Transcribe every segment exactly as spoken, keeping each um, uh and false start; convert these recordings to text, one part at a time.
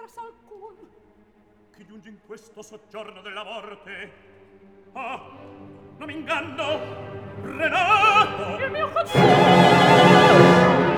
impressa alcun. Chi giunge in questo soggiorno della morte? Ah, non mi inganno! Renato! Il mio consiglio!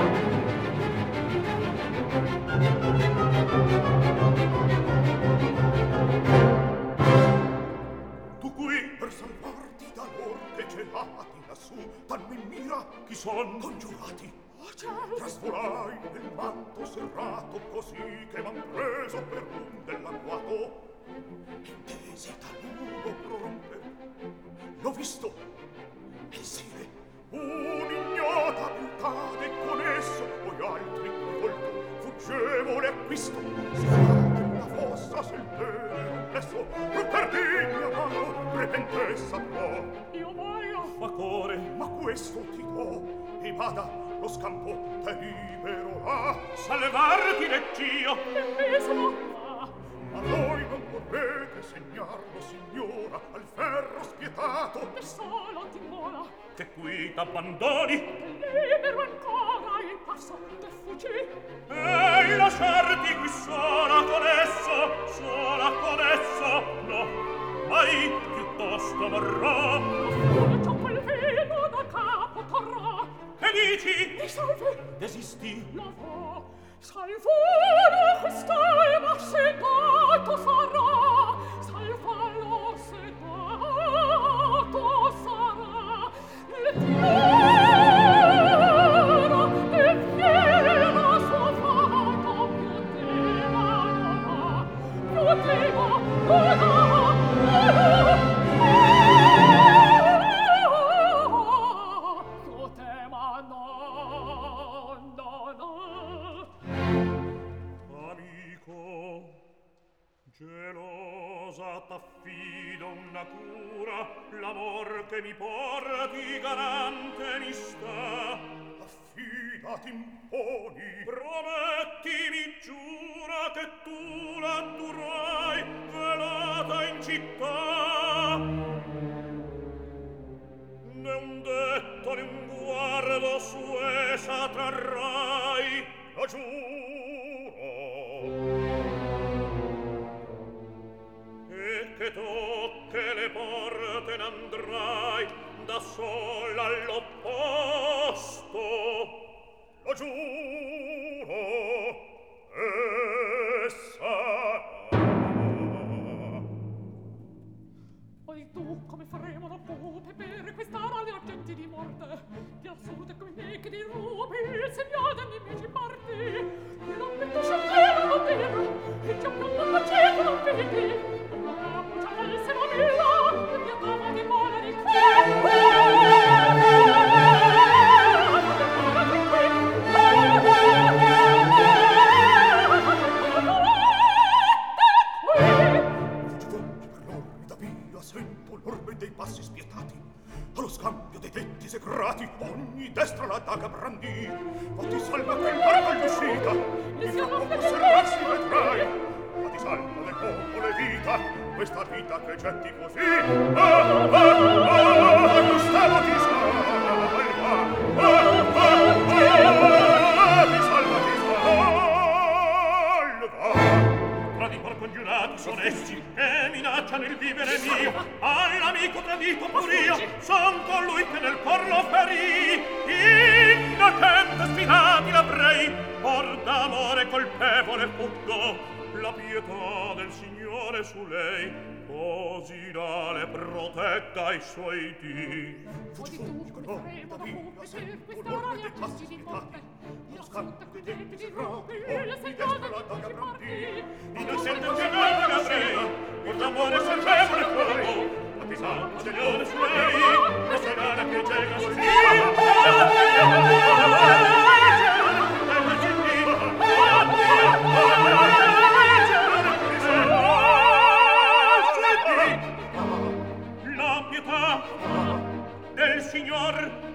Tu qui per salvarti da lor che celati lassù t'hanno in mira chi son congiurati. Oh, cielo! Trasvolai nel manto serrato così che m'han preso per un dell'agguato. Intesi taluno proromper. L'ho visto e sire un'ignota beltà e con esso poi altri cui volto fuggevole acquisto. La fossa se il tenero presso non perdi mia mano repentessa pro. Io voglio Facore, ma questo ti do e vada lo scampo te libererà. Salvarti reggio! e sono qua. Ma voi non vorrete segnarlo, signora, al ferro spietato. E solo timora Che qui t'abbandoni libero ancora il passo del fuggì. e lasciarti qui sola con esso, sola con esso, no, mai piuttosto morrò. Fuggì ciò quel vino da capo torrò. Che dici? Mi salvi, Desisti? lavò, salvolo quest'alma sedato sarà, salvalo sedato sarà, e fiera, e fiera suo fato piuteva non ha, piuteva non ha, piuteva non, non ha. Amico, gelosa t'affido una cura, l'amor che mi porti garante mi sta. Affidati imponi. Prometti, mi giura che tu la durai velata in città. Né un detto né un guardo su essa trarrai, lo giuro. E che tocche le porte n'andrai da sola all'opposto, lo giuro. E sarà. Poi tu come faremo la pupe per quest'ara le agenti di morte? Di assurde come me che di rubi il segnale dei miei parti. Non mi lascio che non vero, e già non lo facevo non vedi. Allora puccialissimo mio, e mia dama di vola di Sento l'orbe dei passi spietati, allo scambio dei detti secreti, ogni destra la daga brandì. Ma ti salva quel barco all'uscita, di fra poco servarsi vedrai. Ma ti salva del popolo e vita, questa vita che getti così. Ah, ah, ah, Gustavo ti salva, ah, ah, ah, ti salva, ti salva. Tra di por congiurati son essi che minacciano il vivere mio. All'amico tradito pur io son colui che nel cor lo ferì. Innocente sfidati l'avrei, or d'amore colpevole fuggo. La pietà del Signore su lei così da le protegga i suoi dì. Fuggi tu, come faremo la pupe per quest'ara le agenti di morte? Io ascolta quei detti di rubi, il segnale dei miei parti. Innocente sfidati l'avrei, or d'amore colpevole fuggo. La pietà del Signore su lei così da le protegga i suoi La pietà del Signor